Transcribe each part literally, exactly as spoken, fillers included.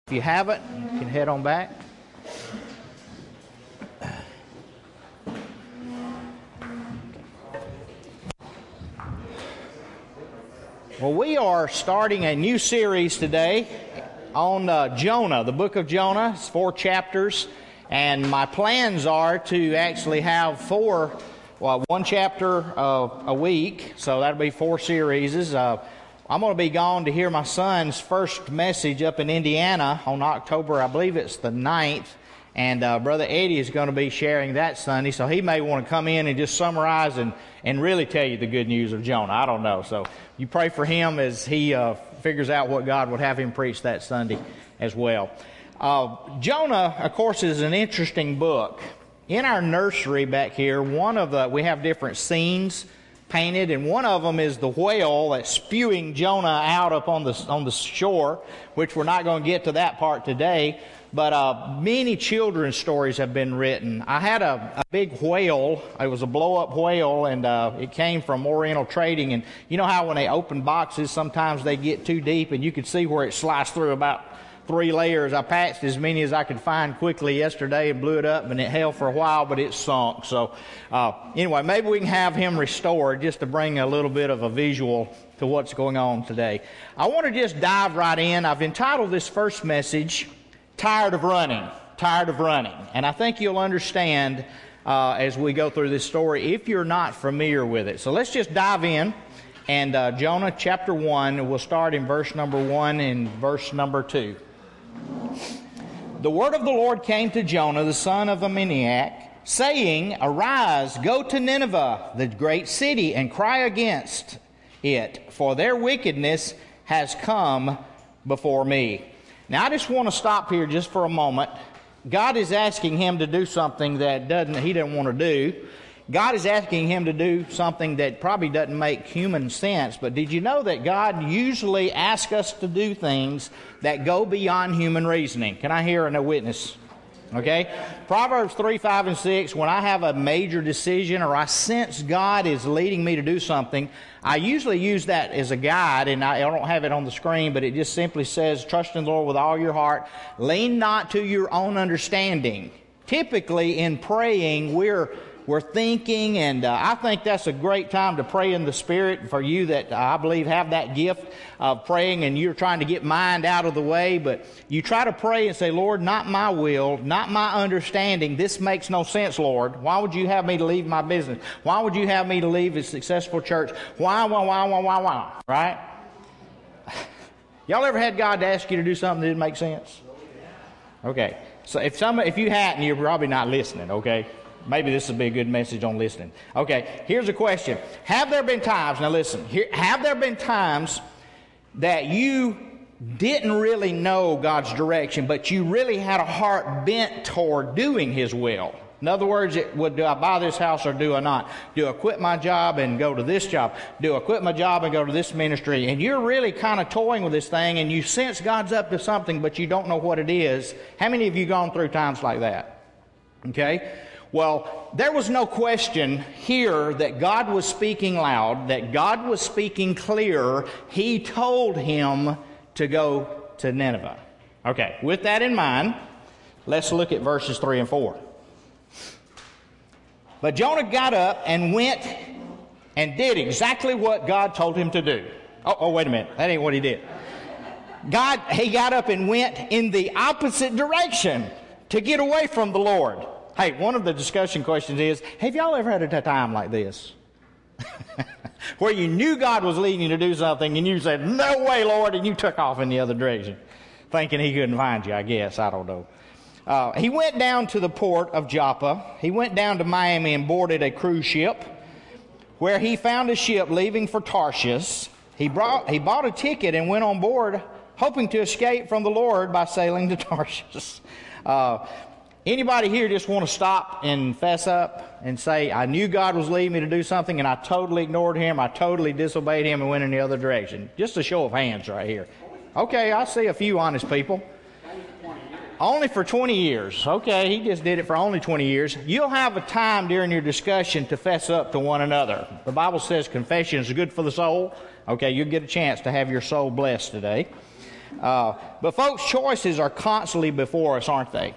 If you haven't, you can head on back. Well, we are starting a new series today on uh, Jonah, the book of Jonah. It's four chapters, and my plans are to actually have four, well, one chapter uh, a week, so that'll be four series. Uh, I'm going to be gone to hear my son's first message up in Indiana on October, I believe it's the ninth, and uh, Brother Eddie is going to be sharing that Sunday, so he may want to come in and just summarize and, and really tell you the good news of Jonah. I don't know, so you pray for him as he uh, figures out what God would have him preach that Sunday as well. Uh, Jonah, of course, is an interesting book. In our nursery back here, one of the we have different scenes painted, and one of them is the whale that's spewing Jonah out up on the on the shore, which we're not going to get to that part today. But uh, many children's stories have been written. I had a, a big whale. It was a blow-up whale, and uh, it came from Oriental Trading. And you know how when they open boxes, sometimes they get too deep, and you could see where it sliced through about three layers. I patched as many as I could find quickly yesterday and blew it up, and it held for a while, but it sunk. So uh, anyway, maybe we can have him restored just to bring a little bit of a visual to what's going on today. I want to just dive right in. I've entitled this first message, Tired of Running, Tired of Running. And I think you'll understand uh, as we go through this story if you're not familiar with it. So let's just dive in. And uh, Jonah chapter one, we'll start in verse number one and verse number two. The word of the Lord came to Jonah, the son of Amittai, saying, Arise, go to Nineveh, the great city, and cry against it, for their wickedness has come before me. Now, I just want to stop here just for a moment. God is asking him to do something that doesn't he doesn't want to do. God is asking him to do something that probably doesn't make human sense. But did you know that God usually asks us to do things that go beyond human reasoning? Can I hear a witness? Okay? Proverbs three, five, and six, when I have a major decision or I sense God is leading me to do something, I usually use that as a guide, and I, I don't have it on the screen, but it just simply says, trust in the Lord with all your heart. Lean not to your own understanding. Typically, in praying, we're We're thinking, and uh, I think that's a great time to pray in the Spirit for you that uh, I believe have that gift of praying and you're trying to get mind out of the way. But you try to pray and say, Lord, not my will, not my understanding. This makes no sense, Lord. Why would you have me to leave my business? Why would you have me to leave a successful church? Why, why, why, why, why, why? Right? Y'all ever had God to ask you to do something that didn't make sense? Okay. So if some, if you hadn't, you're probably not listening, okay? Maybe this will be a good message on listening. Okay, here's a question. Have there been times, now listen, here, have there been times that you didn't really know God's direction, but you really had a heart bent toward doing His will? In other words, it would, do I buy this house or do I not? Do I quit my job and go to this job? Do I quit my job and go to this ministry? And you're really kind of toying with this thing and you sense God's up to something, but you don't know what it is. How many of you gone through times like that? Okay? Well, there was no question here that God was speaking loud, that God was speaking clear. He told him to go to Nineveh. Okay, with that in mind, let's look at verses three and four. But Jonah got up and went and did exactly what God told him to do. Oh, oh, wait a minute. That ain't what he did. God, he got up and went in the opposite direction to get away from the Lord. Hey, one of the discussion questions is, have y'all ever had a time like this? Where you knew God was leading you to do something and you said, no way, Lord, and you took off in the other direction, thinking He couldn't find you, I guess. I don't know. Uh, he went down to the port of Joppa. He went down to Miami and boarded a cruise ship where he found a ship leaving for Tarshish. He, brought, he bought a ticket and went on board, hoping to escape from the Lord by sailing to Tarshish. Uh, Anybody here just want to stop and fess up and say, I knew God was leading me to do something and I totally ignored Him, I totally disobeyed Him and went in the other direction? Just a show of hands right here. Okay, I see a few honest people. Only for twenty years. Okay, he just did it for only twenty years. You'll have a time during your discussion to fess up to one another. The Bible says confession is good for the soul. Okay, you'll get a chance to have your soul blessed today. Uh, but folks, choices are constantly before us, aren't they?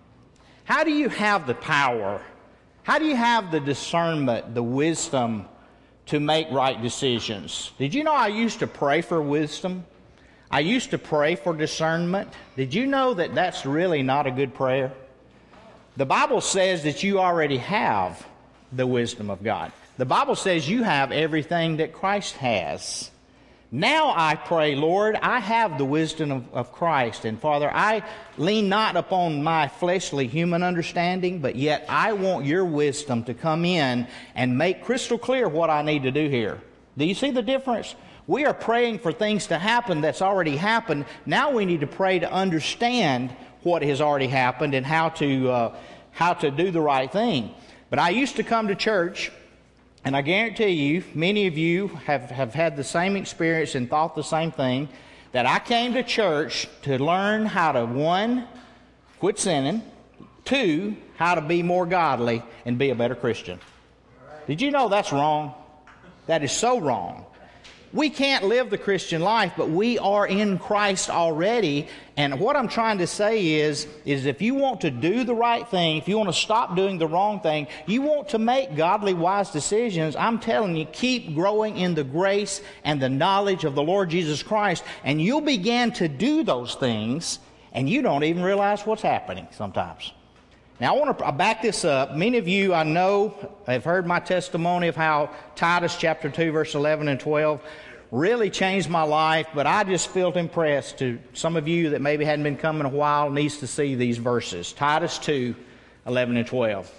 How do you have the power? How do you have the discernment, the wisdom to make right decisions? Did you know I used to pray for wisdom? I used to pray for discernment. Did you know that that's really not a good prayer? The Bible says that you already have the wisdom of God. The Bible says you have everything that Christ has. Now I pray, Lord, I have the wisdom of, of Christ. And Father, I lean not upon my fleshly human understanding, but yet I want your wisdom to come in and make crystal clear what I need to do here. Do you see the difference? We are praying for things to happen that's already happened. Now we need to pray to understand what has already happened and how to uh, how to do the right thing. But I used to come to church, and I guarantee you, many of you have, have had the same experience and thought the same thing, that I came to church to learn how to, one, quit sinning, two, how to be more godly and be a better Christian. Did you know that's wrong? That is so wrong. We can't live the Christian life, but we are in Christ already. And what I'm trying to say is, is if you want to do the right thing, if you want to stop doing the wrong thing, you want to make godly, wise decisions, I'm telling you, keep growing in the grace and the knowledge of the Lord Jesus Christ, and you'll begin to do those things, and you don't even realize what's happening sometimes. Now, I want to back this up. Many of you, I know, have heard my testimony of how Titus chapter two, verse eleven and twelve really changed my life, but I just felt impressed to some of you that maybe hadn't been coming a while needs to see these verses. Titus two, eleven and twelve.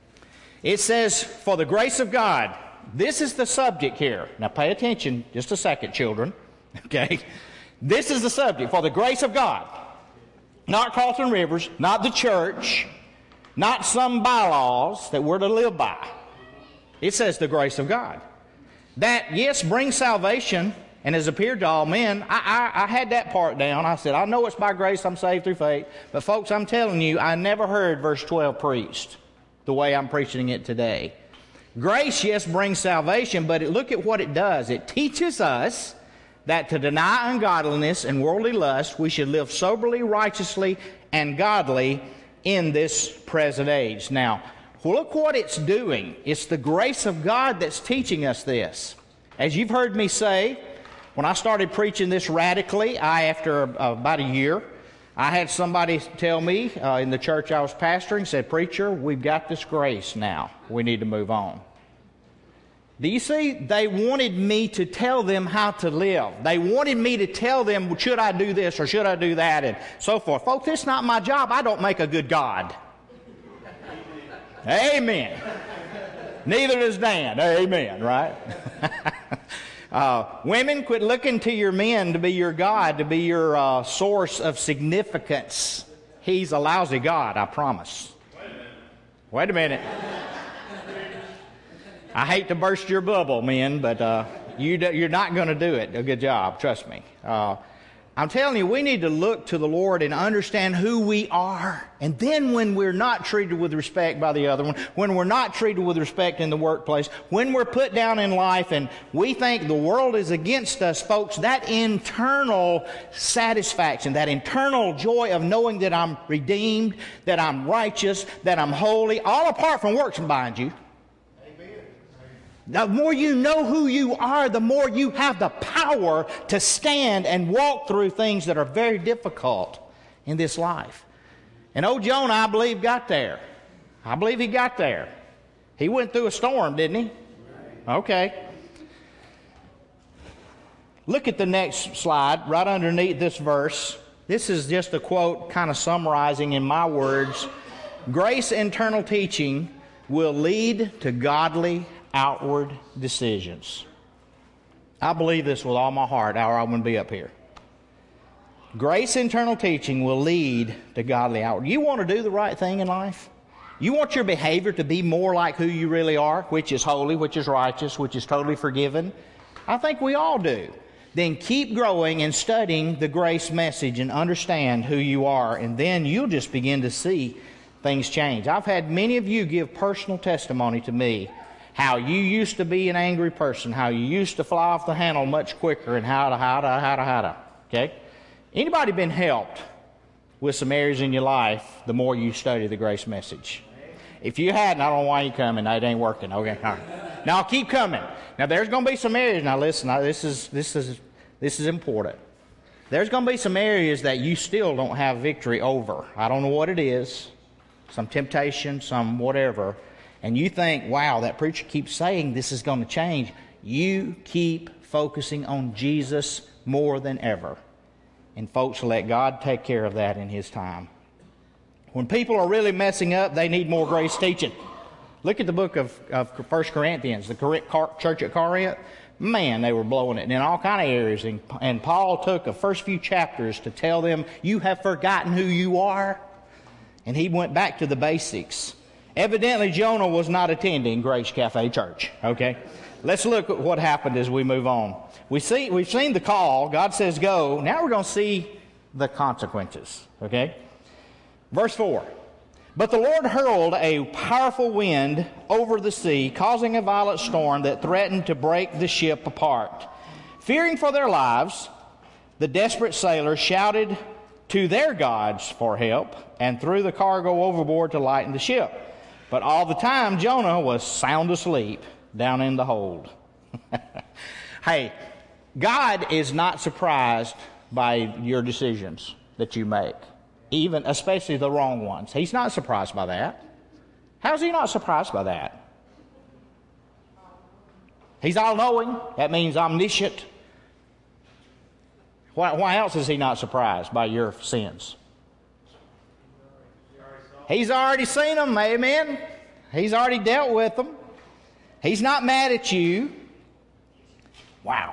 It says, "For the grace of God," this is the subject here. Now pay attention just a second, children. Okay? This is the subject. For the grace of God. Not Carlton Rivers, not the church, not some bylaws that we're to live by. It says the grace of God. That, yes, brings salvation and has appeared to all men. I, I, I had that part down. I said, I know it's by grace I'm saved through faith. But folks, I'm telling you, I never heard verse twelve preached the way I'm preaching it today. Grace, yes, brings salvation, but it, look at what it does. It teaches us that to deny ungodliness and worldly lust, we should live soberly, righteously, and godly in this present age. Now, look what it's doing. It's the grace of God that's teaching us this. As you've heard me say, when I started preaching this radically, I, after uh, about a year, I had somebody tell me uh, in the church I was pastoring, said, "Preacher, we've got this grace now. We need to move on." Do you see? They wanted me to tell them how to live. They wanted me to tell them, should I do this or should I do that, and so forth. Folks, it's not my job. I don't make a good God. Amen. Neither does Dan. Amen, right? uh, women, quit looking to your men to be your God, to be your uh, source of significance. He's a lousy God, I promise. Wait a minute. I hate to burst your bubble, men, but uh, you do, you're not going to do it. A good job, trust me. Uh, I'm telling you, we need to look to the Lord and understand who we are. And then when we're not treated with respect by the other one, when we're not treated with respect in the workplace, when we're put down in life and we think the world is against us, folks, that internal satisfaction, that internal joy of knowing that I'm redeemed, that I'm righteous, that I'm holy, all apart from works, mind you. The more you know who you are, the more you have the power to stand and walk through things that are very difficult in this life. And old Jonah, I believe, got there. I believe he got there. He went through a storm, didn't he? Okay. Look at the next slide, right underneath this verse. This is just a quote kind of summarizing in my words. Grace internal teaching will lead to godly outward decisions. I believe this with all my heart, or I wouldn't be up here. Grace internal teaching will lead to godly outward. You want to do the right thing in life? You want your behavior to be more like who you really are, which is holy, which is righteous, which is totally forgiven? I think we all do. Then keep growing and studying the grace message and understand who you are, and then you'll just begin to see things change. I've had many of you give personal testimony to me how you used to be an angry person, how you used to fly off the handle much quicker, and how to, how to, how to, how to, okay? Anybody been helped with some areas in your life the more you study the grace message? If you hadn't, I don't know why you're coming. It ain't working. Okay, all right. Now keep coming. Now there's going to be some areas. Now listen, now, this is this is this is important. There's going to be some areas that you still don't have victory over. I don't know what it is. Some temptation, some whatever. And you think, wow, that preacher keeps saying this is going to change. You keep focusing on Jesus more than ever. And folks, let God take care of that in His time. When people are really messing up, they need more grace teaching. Look at the book of, of First Corinthians, the church at Corinth. Man, they were blowing it in all kind of areas. And, and Paul took the first few chapters to tell them, you have forgotten who you are. And he went back to the basics. Evidently, Jonah was not attending Grace Cafe Church. Okay? Let's look at what happened as we move on. We see, we've seen the call. God says go. Now we're going to see the consequences. Okay? Verse four. But the Lord hurled a powerful wind over the sea, causing a violent storm that threatened to break the ship apart. Fearing for their lives, the desperate sailors shouted to their gods for help and threw the cargo overboard to lighten the ship. But all the time, Jonah was sound asleep down in the hold. Hey, God is not surprised by your decisions that you make. Even, especially the wrong ones. He's not surprised by that. How's He not surprised by that? He's all-knowing. That means omniscient. Why, why else is He not surprised by your sins? He's already seen them, amen? He's already dealt with them. He's not mad at you. Wow.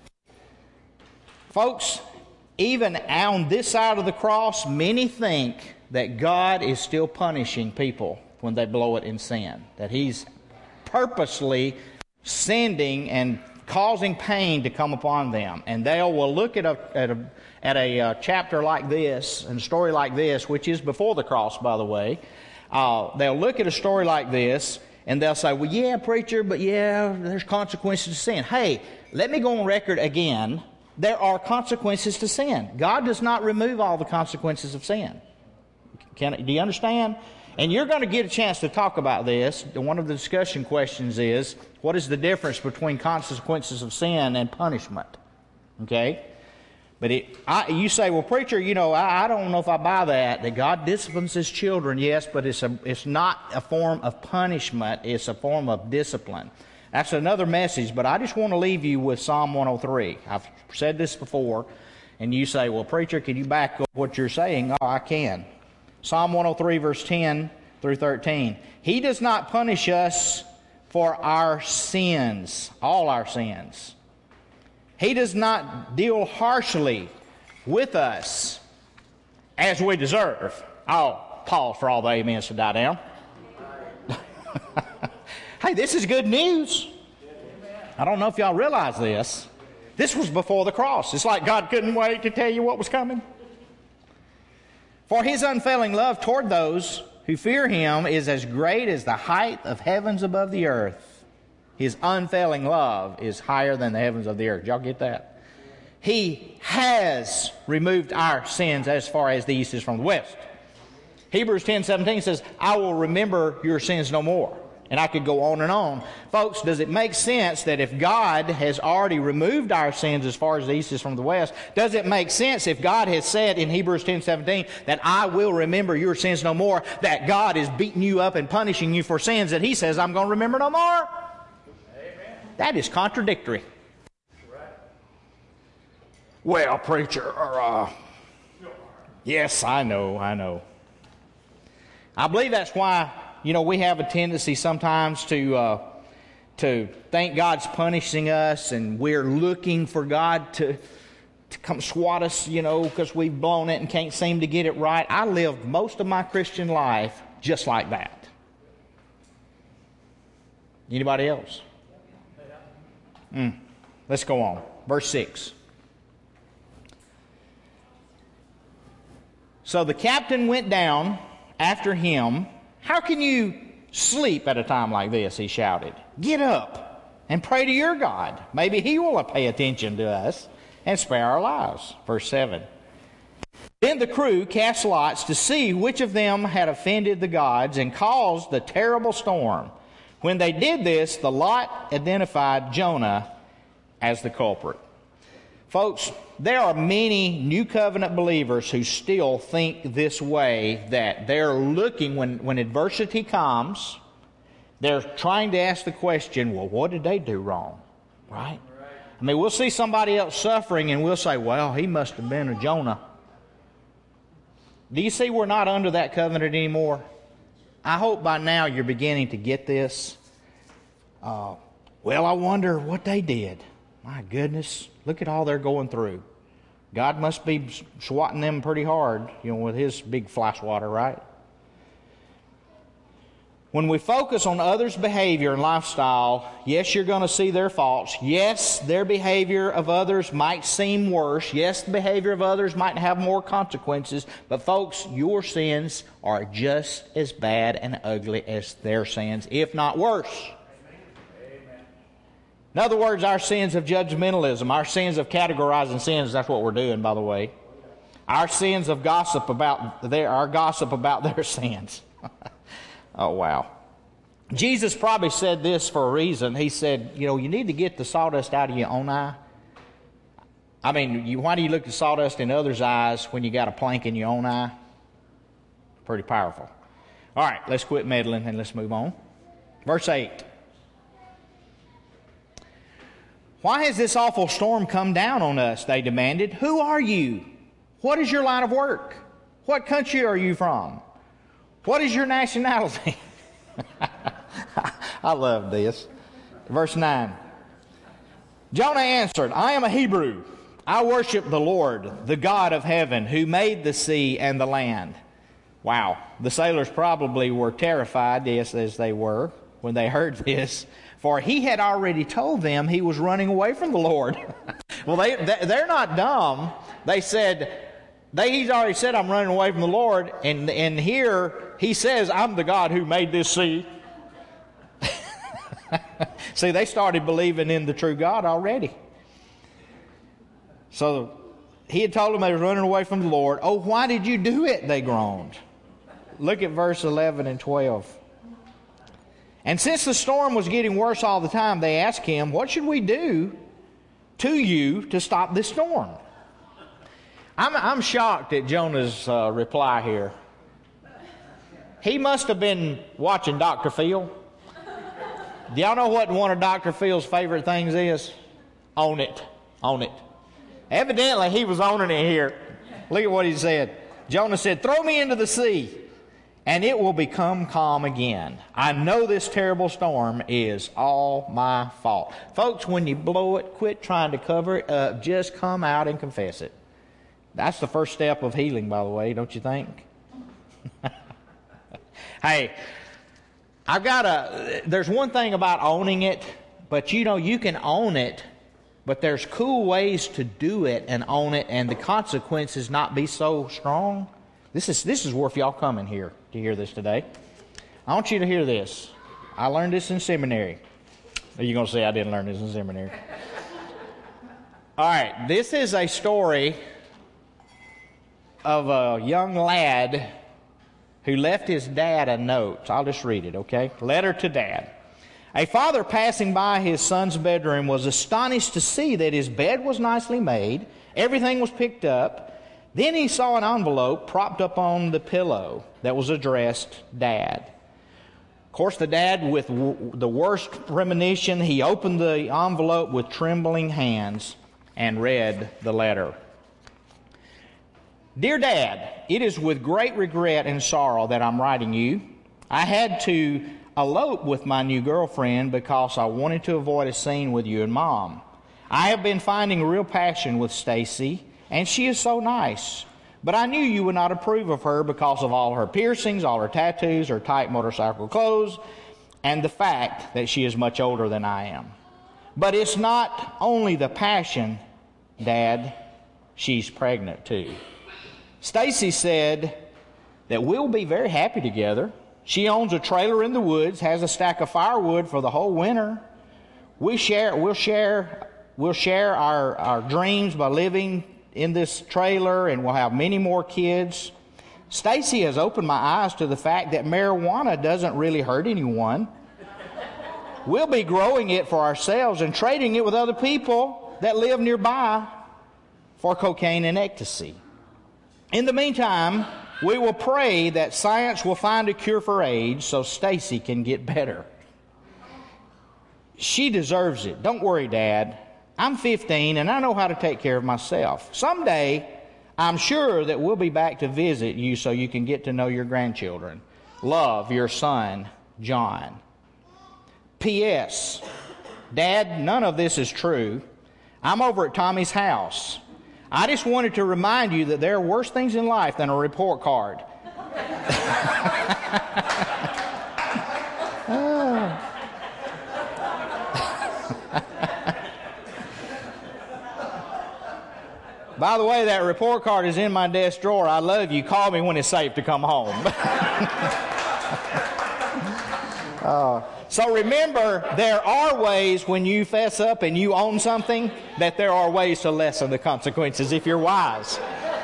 Folks, even on this side of the cross, many think that God is still punishing people when they blow it in sin. That He's purposely sending and causing pain to come upon them. And they will look at a, at a, at a uh, chapter like this, and a story like this, which is before the cross, by the way. Uh, they'll look at a story like this, and they'll say, well, yeah, preacher, but yeah, there's consequences to sin. Hey, let me go on record again. There are consequences to sin. God does not remove all the consequences of sin. Can, do you understand? And you're going to get a chance to talk about this. One of the discussion questions is, what is the difference between consequences of sin and punishment? Okay? But it, I, you say, well, preacher, you know, I, I don't know if I buy that, that God disciplines His children. Yes, but it's, a, it's not a form of punishment. It's a form of discipline. That's another message, but I just want to leave you with Psalm one oh three. I've said this before, and you say, well, preacher, can you back up what you're saying? Oh, I can. Psalm one oh three, verse ten through thirteen. He does not punish us for our sins, all our sins. He does not deal harshly with us as we deserve. I'll pause for all the amens to die down. Hey, this is good news. I don't know if y'all realize this. This was before the cross. It's like God couldn't wait to tell you what was coming. For His unfailing love toward those who fear Him is as great as the height of heavens above the earth. His unfailing love is higher than the heavens of the earth. Y'all get that? He has removed our sins as far as the east is from the west. Hebrews ten seventeen says, I will remember your sins no more. And I could go on and on. Folks, does it make sense that if God has already removed our sins as far as the east is from the west, does it make sense if God has said in Hebrews ten seventeen that I will remember your sins no more, that God is beating you up and punishing you for sins that He says I'm going to remember no more? Amen. That is contradictory. Right. Well, preacher, uh, yes, I know, I know. I believe that's why, you know, we have a tendency sometimes to uh, to think God's punishing us, and we're looking for God to to come swat us, you know, because we've blown it and can't seem to get it right. I lived most of my Christian life just like that. Anybody else? Mm. Let's go on. Verse six. So the captain went down after him. How can you sleep at a time like this? He shouted. Get up and pray to your God. Maybe He will pay attention to us and spare our lives. Verse seven. Then the crew cast lots to see which of them had offended the gods and caused the terrible storm. When they did this, the lot identified Jonah as the culprit. Folks, there are many New Covenant believers who still think this way, that they're looking, when, when adversity comes, they're trying to ask the question, well, what did they do wrong? Right? I mean, we'll see somebody else suffering and we'll say, well, he must have been a Jonah. Do you see we're not under that covenant anymore? I hope by now you're beginning to get this. Uh, well, I wonder what they did. My goodness, look at all they're going through. God must be swatting them pretty hard, you know, with his big fly swatter, right? When we focus on others' behavior and lifestyle, yes, you're going to see their faults. Yes, their behavior of others might seem worse. Yes, the behavior of others might have more consequences. But folks, your sins are just as bad and ugly as their sins, if not worse. In other words, our sins of judgmentalism, our sins of categorizing sins, that's what we're doing, by the way. Our sins of gossip about their, our gossip about their sins. Oh, wow. Jesus probably said this for a reason. He said, you know, you need to get the sawdust out of your own eye. I mean, you, why do you look at sawdust in others' eyes when you got a plank in your own eye? Pretty powerful. All right, let's quit meddling and let's move on. Verse eight. Why has this awful storm come down on us? They demanded. Who are you? What is your line of work? What country are you from? What is your nationality? I love this. Verse nine. Jonah answered, I am a Hebrew. I worship the Lord, the God of heaven, who made the sea and the land. Wow. The sailors probably were terrified, yes, as they were, when they heard this. For he had already told them he was running away from the Lord. Well, they, they're not dumb. They said, they, he's already said, I'm running away from the Lord. And, and here he says, I'm the God who made this sea. See, they started believing in the true God already. So he had told them they were running away from the Lord. Oh, why did you do it? They groaned. Look at verse eleven and twelve. And since the storm was getting worse all the time, they asked him, what should we do to you to stop this storm? I'm, I'm shocked at Jonah's uh, reply here. He must have been watching Doctor Phil. Do y'all know what one of Doctor Phil's favorite things is? Own it. Own it. Evidently, he was owning it here. Look at what he said. Jonah said, throw me into the sea, and it will become calm again. I know this terrible storm is all my fault. Folks, when you blow it, quit trying to cover it up. Just come out and confess it. That's the first step of healing, by the way, don't you think? Hey, I've got a, there's one thing about owning it, but you know, you can own it, but there's cool ways to do it and own it, and the consequences not be so strong. This is, this is worth y'all coming here to hear this today. I want you to hear this. I learned this in seminary. Are you going to say I didn't learn this in seminary? All right, this is a story of a young lad who left his dad a note. I'll just read it, okay? Letter to Dad. A father passing by his son's bedroom was astonished to see that his bed was nicely made, everything was picked up. Then he saw an envelope propped up on the pillow that was addressed Dad. Of course, the dad, with w- the worst premonition, he opened the envelope with trembling hands and read the letter. Dear Dad, it is with great regret and sorrow that I'm writing you. I had to elope with my new girlfriend because I wanted to avoid a scene with you and Mom. I have been finding real passion with Stacy, and she is so nice. But I knew you would not approve of her because of all her piercings, all her tattoos, her tight motorcycle clothes, and the fact that she is much older than I am. But it's not only the passion, Dad. She's pregnant too. Stacy said that we'll be very happy together. She owns a trailer in the woods, has a stack of firewood for the whole winter. We share, we'll share, we'll share our, our dreams by living in this trailer, and we'll have many more kids. Stacy has opened my eyes to the fact that marijuana doesn't really hurt anyone. We'll be growing it for ourselves and trading it with other people that live nearby for cocaine and ecstasy. In the meantime, we will pray that science will find a cure for AIDS so Stacy can get better. She deserves it. Don't worry, Dad. I'm fifteen and I know how to take care of myself. Someday, I'm sure that we'll be back to visit you so you can get to know your grandchildren. Love, your son, John. P S. Dad, none of this is true. I'm over at Tommy's house. I just wanted to remind you that there are worse things in life than a report card. By the way, that report card is in my desk drawer. I love you. Call me when it's safe to come home. uh, so remember, there are ways when you fess up and you own something that there are ways to lessen the consequences if you're wise.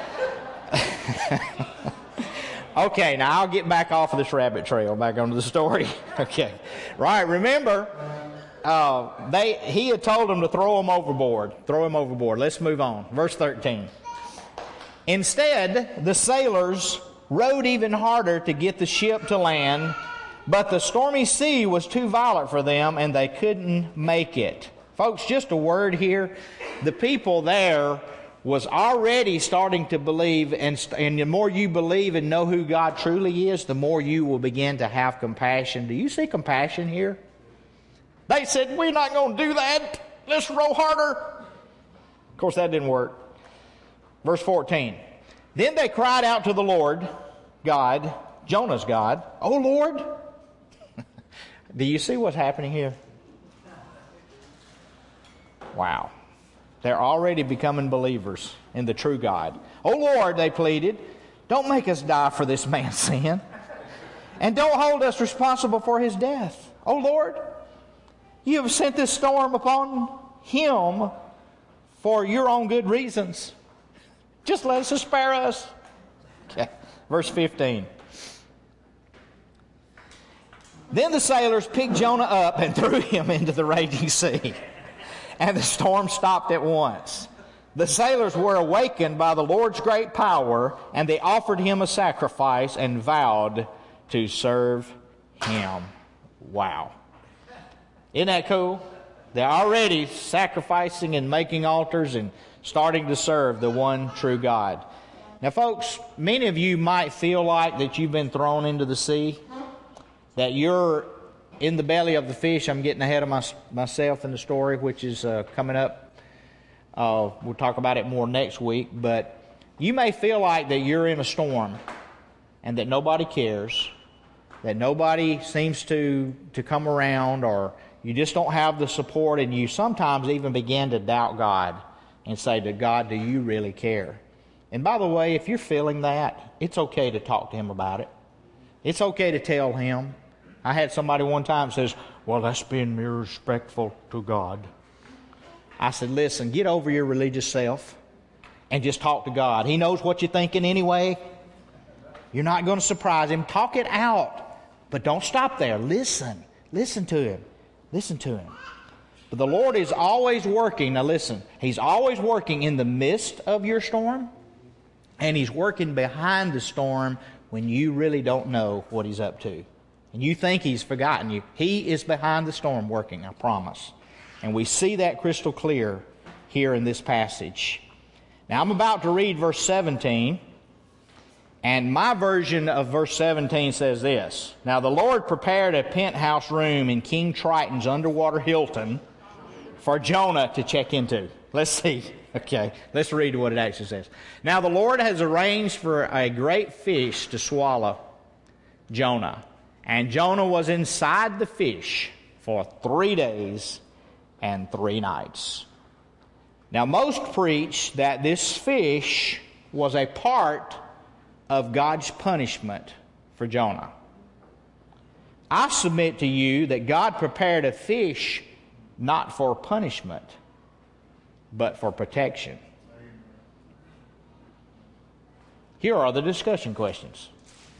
Okay, now I'll get back off of this rabbit trail, back onto the story. Okay, right, remember, uh, they he had told them to throw him overboard. Throw him overboard. Let's move on. Verse thirteen. Instead, the sailors rowed even harder to get the ship to land, but the stormy sea was too violent for them and they couldn't make it. Folks, just a word here. The people there was already starting to believe, and, and the more you believe and know who God truly is, the more you will begin to have compassion. Do you see compassion here? They said, we're not going to do that. Let's row harder. Of course, that didn't work. Verse fourteen. Then they cried out to the Lord, God, Jonah's God, "Oh Lord." Do you see what's happening here? Wow. They're already becoming believers in the true God. "Oh Lord," they pleaded, "don't make us die for this man's sin. And don't hold us responsible for his death. Oh Lord, you have sent this storm upon him for your own good reasons. Just let us spare us." Okay. Verse fifteen. Then the sailors picked Jonah up and threw him into the raging sea. And the storm stopped at once. The sailors were awakened by the Lord's great power, and they offered him a sacrifice and vowed to serve him. Wow. Isn't that cool? They're already sacrificing and making altars and starting to serve the one true God. Now, folks, many of you might feel like that you've been thrown into the sea, that you're in the belly of the fish. I'm getting ahead of my, myself in the story, which is uh, coming up. Uh, we'll talk about it more next week. But you may feel like that you're in a storm and that nobody cares, that nobody seems to, to come around, or you just don't have the support, and you sometimes even begin to doubt God and say to God, do you really care? And by the way, if you're feeling that, it's okay to talk to Him about it. It's okay to tell Him. I had somebody one time says, well, that's being respectful to God. I said, listen, get over your religious self and just talk to God. He knows what you're thinking anyway. You're not going to surprise Him. Talk it out. But don't stop there. Listen. Listen to Him. Listen to Him. But the Lord is always working. Now listen. He's always working in the midst of your storm. And He's working behind the storm when you really don't know what He's up to. And you think He's forgotten you. He is behind the storm working, I promise. And we see that crystal clear here in this passage. Now I'm about to read verse seventeen. And my version of verse seventeen says this. Now the Lord prepared a penthouse room in King Triton's underwater Hilton for Jonah to check into. Let's see. Okay, let's read what it actually says. Now the Lord has arranged for a great fish to swallow Jonah. And Jonah was inside the fish for three days and three nights. Now most preach that this fish was a part of God's punishment for Jonah. I submit to you that God prepared a fish not for punishment, but for protection. Here are the discussion questions.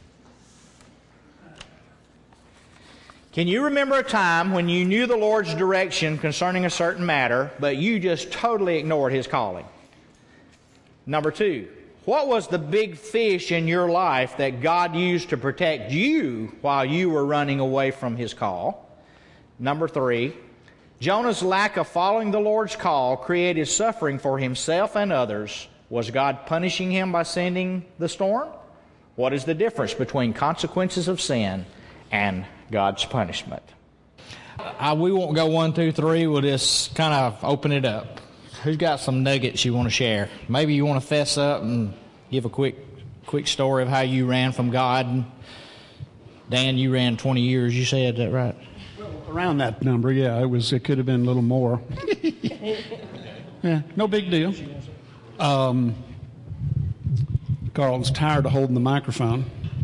Can you remember a time when you knew the Lord's direction concerning a certain matter, but you just totally ignored His calling? Number two, what was the big fish in your life that God used to protect you while you were running away from His call? Number three, Jonah's lack of following the Lord's call created suffering for himself and others. Was God punishing him by sending the storm? What is the difference between consequences of sin and God's punishment? Uh, we won't go one, two, three. We'll just kind of open it up. Who's got some nuggets you want to share? Maybe you want to fess up and give a quick quick story of how you ran from God. Dan, you ran twenty years, you said, is that right? Well, around that number, yeah. It was. It could have been a little more. Yeah, no big deal. Um, Carl's tired of holding the microphone.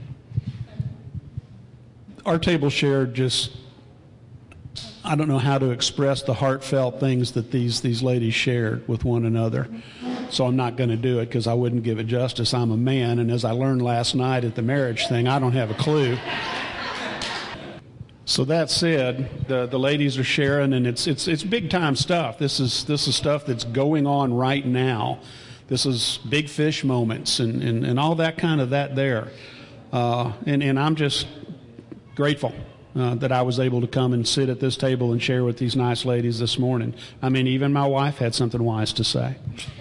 Our table shared just, I don't know how to express the heartfelt things that these, these ladies shared with one another. So I'm not going to do it because I wouldn't give it justice. I'm a man, and as I learned last night at the marriage thing, I don't have a clue. So that said, the, the ladies are sharing, and it's it's it's big time stuff. This is this is stuff that's going on right now. This is big fish moments and, and, and all that kind of that there. Uh, and, and I'm just grateful uh, that I was able to come and sit at this table and share with these nice ladies this morning. I mean, even my wife had something wise to say.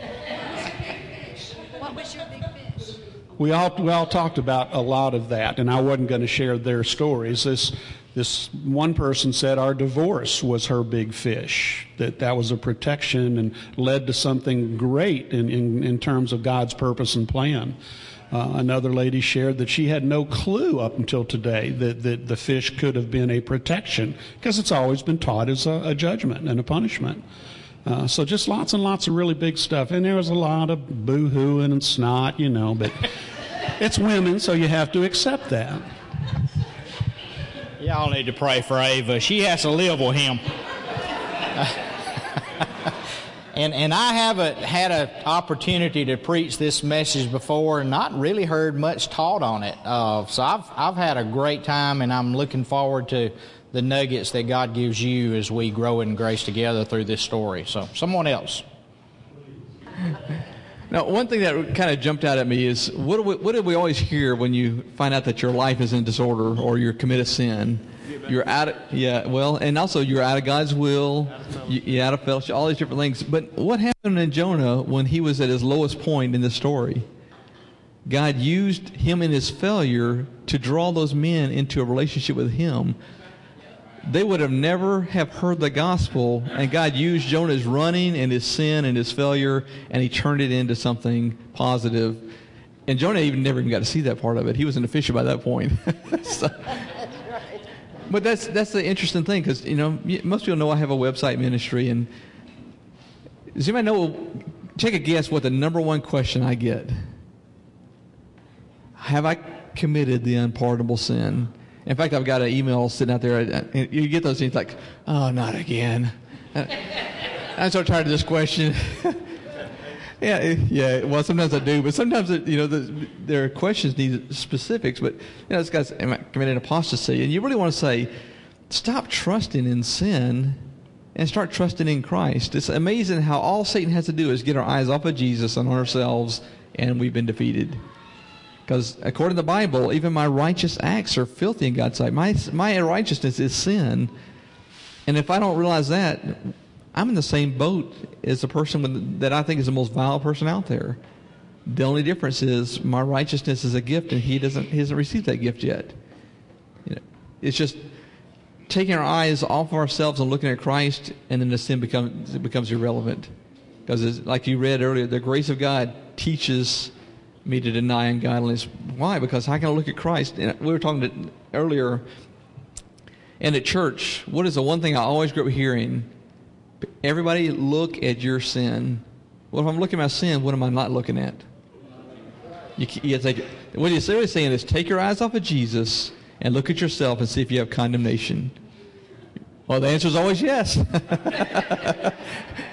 What was your big fish? We all we all talked about a lot of that, and I wasn't going to share their stories. This this one person said our divorce was her big fish, that that was a protection and led to something great in, in, in terms of God's purpose and plan. Uh, another lady shared that she had no clue up until today that, that the fish could have been a protection, because it's always been taught as a, a judgment and a punishment. Uh, so just lots and lots of really big stuff. And there was a lot of boo-hooing and snot, you know, but it's women, so you have to accept that. Y'all need to pray for Ava. She has to live with him. And and I haven't had an opportunity to preach this message before and not really heard much taught on it. Uh, so I've I've had a great time, and I'm looking forward to the nuggets that God gives you as we grow in grace together through this story. So someone else. Now, one thing that kind of jumped out at me is, what do we, what do we always hear when you find out that your life is in disorder or you're committed sin? You're out of, yeah, well, and also you're out of God's will, you, you're out of fellowship, all these different things. But what happened in Jonah when he was at his lowest point in the story? God used him in his failure to draw those men into a relationship with him. They would have never have heard the gospel, and God used Jonah's running and his sin and his failure, and he turned it into something positive. And Jonah even never even got to see that part of it. He was in the fisher by that point. So, but that's that's the interesting thing, because you know most people know I have a website ministry, and does anybody know? Take a guess what the number one question I get. Have I committed the unpardonable sin? In fact, I've got an email sitting out there, and you get those things like, oh, not again. I'm so tired of this question. yeah, yeah. Well, sometimes I do, but sometimes, it, you know, the, their questions need specifics. But, you know, this guy's am I committing apostasy? And you really want to say, stop trusting in sin and start trusting in Christ. It's amazing how all Satan has to do is get our eyes off of Jesus and on ourselves, and we've been defeated. Because according to the Bible, even my righteous acts are filthy in God's sight. My my righteousness is sin. And if I don't realize that, I'm in the same boat as the person with, that I think is the most vile person out there. The only difference is my righteousness is a gift, and he doesn't he hasn't received that gift yet. You know, it's just taking our eyes off of ourselves and looking at Christ, and then the sin becomes it becomes irrelevant. Because like you read earlier, the grace of God teaches me to deny ungodliness. Why? Because how can I look at Christ? And we were talking to, earlier, and at church, what is the one thing I always grew up hearing? Everybody look at your sin. Well, if I'm looking at my sin, what am I not looking at? You, you take, what he's really saying is take your eyes off of Jesus and look at yourself and see if you have condemnation. Well, the answer is always yes.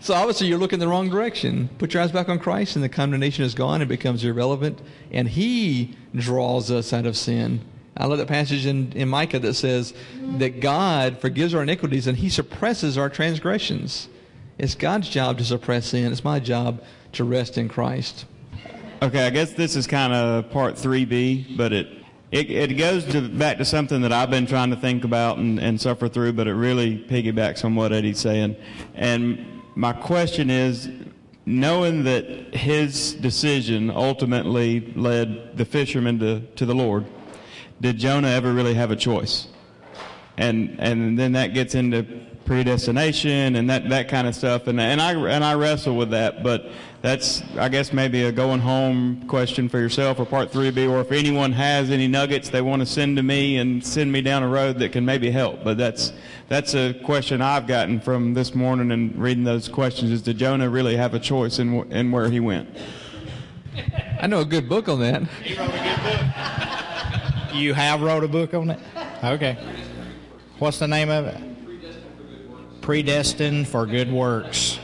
So obviously you're looking the wrong direction. Put your eyes back on Christ and the condemnation is gone. It becomes irrelevant. And He draws us out of sin. I love that passage in, in Micah that says that God forgives our iniquities and He suppresses our transgressions. It's God's job to suppress sin. It's my job to rest in Christ. Okay, I guess this is kind of part three B, but it it, it goes to, back to something that I've been trying to think about and, and suffer through, but it really piggybacks on what Eddie's saying. And my question is, knowing that his decision ultimately led the fishermen to, to the Lord, did Jonah ever really have a choice? And and then that gets into predestination and that, that kind of stuff. And and I and I wrestle with that, but that's, I guess, maybe a going home question for yourself or part three B, or if anyone has any nuggets they want to send to me and send me down a road that can maybe help. But that's that's a question I've gotten from this morning and reading those questions, is did Jonah really have a choice in, in where he went? I know a good book on that. He wrote a good book. You have wrote a book on it? Okay. What's the name of it? Predestined for Good Works.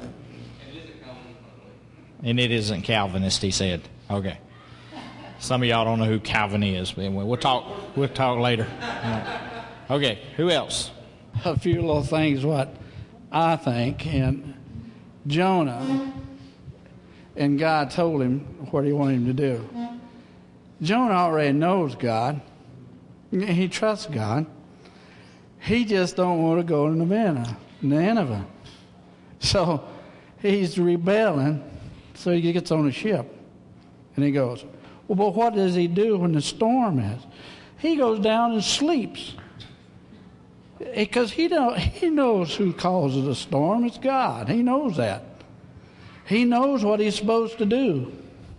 And it isn't Calvinist, he said. Okay. Some of y'all don't know who Calvin is, but anyway, we'll talk we'll talk later. Okay, who else? A few little things what I think. And Jonah, and God told him what he wanted him to do. Jonah already knows God. He trusts God. He just don't want to go to Nineveh. Nineveh. So he's rebelling. So he gets on a ship. And he goes, well, but what does he do when the storm is? He goes down and sleeps. Because he, don't, he knows who causes the storm. It's God. He knows that. He knows what he's supposed to do.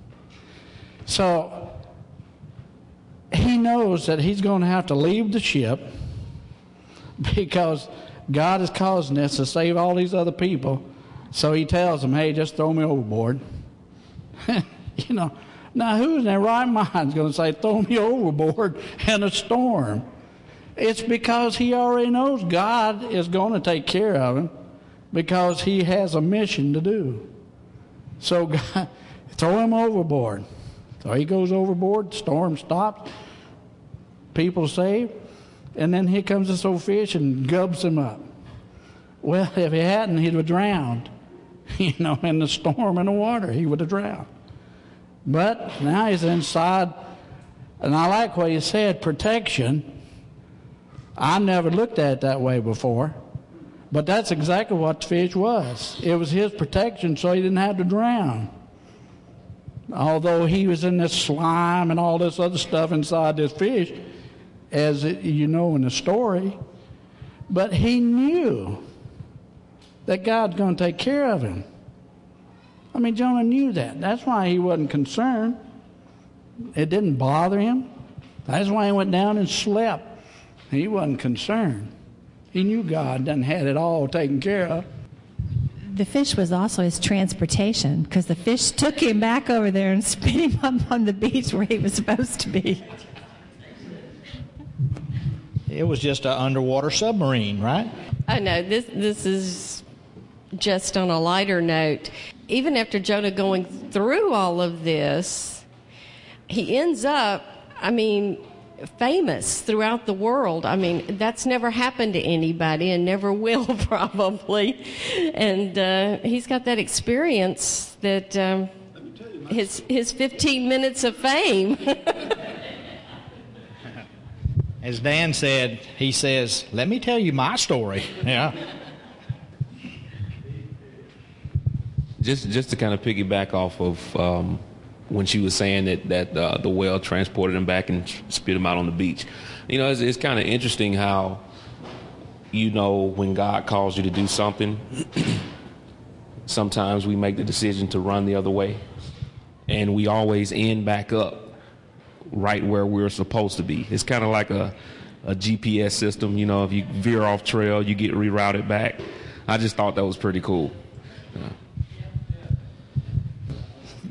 So he knows that he's going to have to leave the ship because God is causing this to save all these other people. So he tells them, hey, just throw me overboard. You know, now who in their right mind is going to say, throw me overboard in a storm? It's because he already knows God is going to take care of him because he has a mission to do. So God, throw him overboard. So he goes overboard, the storm stops, people saved, and then here comes this old fish and gubs him up. Well, if he hadn't, he'd have drowned. You know, in the storm and the water, he would have drowned. But now he's inside, and I like what he said, protection. I never looked at it that way before, but that's exactly what the fish was. It was his protection so he didn't have to drown. Although he was in this slime and all this other stuff inside this fish, as it, you know in the story, but he knew that God's going to take care of him. I mean, Jonah knew that. That's why he wasn't concerned. It didn't bother him. That's why he went down and slept. He wasn't concerned. He knew God done had it all taken care of. The fish was also his transportation because the fish took him back over there and spit him up on the beach where he was supposed to be. It was just an underwater submarine, right? I know. This this is just on a lighter note. Even after Jonah going through all of this, he ends up, I mean, famous throughout the world. I mean, that's never happened to anybody and never will probably. And uh, he's got that experience that um, his his fifteen minutes of fame. As Dan said, he says, let me tell you my story. Yeah. Just just to kind of piggyback off of um, when she was saying that, that uh, the whale transported him back and spit him out on the beach. You know, it's, it's kind of interesting how, you know, when God calls you to do something, sometimes we make the decision to run the other way, and we always end back up right where we're supposed to be. It's kind of like a, a G P S system. You know, if you veer off trail, you get rerouted back. I just thought that was pretty cool. Yeah.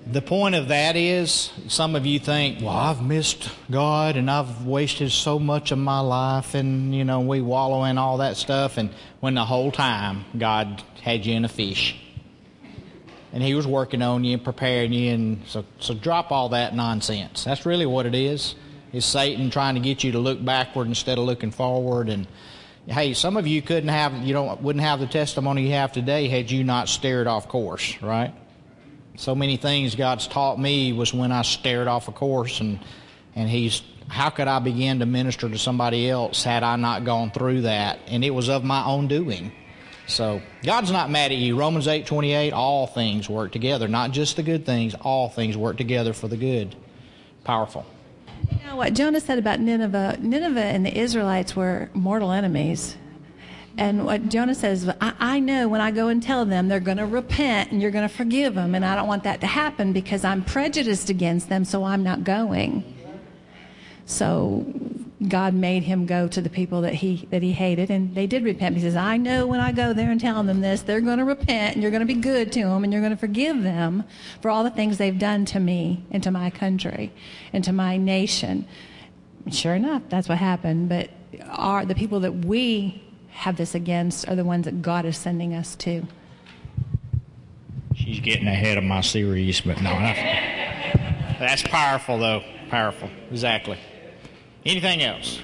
The point of that is, some of you think, well, I've missed God and I've wasted so much of my life, and, you know, we wallow in all that stuff, and when the whole time God had you in a fish. And He was working on you and preparing you, and so, so drop all that nonsense. That's really what it is. It's Satan trying to get you to look backward instead of looking forward. And hey, some of you couldn't have, you don't, wouldn't have the testimony you have today had you not steered off course, right? So many things God's taught me was when I steered off a course, and and He's, how could I begin to minister to somebody else had I not gone through that? And it was of my own doing. So God's not mad at you. Romans eight twenty-eight, all things work together, not just the good things. All things work together for the good. Powerful. You know what Jonah said about Nineveh, Nineveh and the Israelites were mortal enemies. And what Jonah says, I, I know when I go and tell them they're going to repent and you're going to forgive them, and I don't want that to happen because I'm prejudiced against them, so I'm not going. So God made him go to the people that he that he hated, and they did repent. He says, I know when I go there and tell them this, they're going to repent, and you're going to be good to them, and you're going to forgive them for all the things they've done to me and to my country and to my nation. And sure enough, that's what happened. But our, the people that we have this against are the ones that God is sending us to. She's getting ahead of my series, but no. That's powerful, though. Powerful. Exactly. Anything else?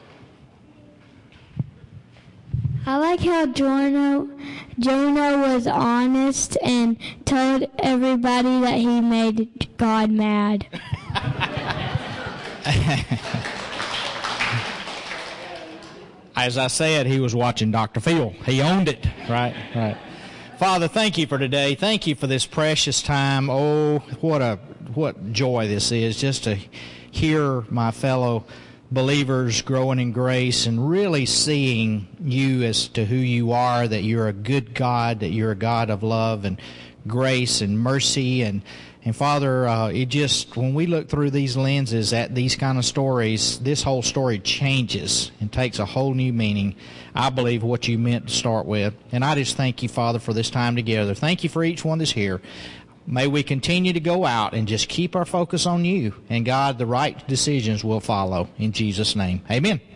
I like how Jonah, Jonah was honest and told everybody that he made God mad. As I said, he was watching Doctor Phil. He owned it. Right, right. Father, thank you for today. Thank you for this precious time. Oh, what a what joy this is, just to hear my fellow believers growing in grace and really seeing you as to who you are, that you're a good God, that you're a God of love and grace and mercy. And, and Father, uh, it just, when we look through these lenses at these kind of stories, this whole story changes and takes a whole new meaning, I believe, what you meant to start with. And I just thank you, Father, for this time together. Thank you for each one that's here. May we continue to go out and just keep our focus on you. And God, the right decisions will follow. In Jesus' name, amen.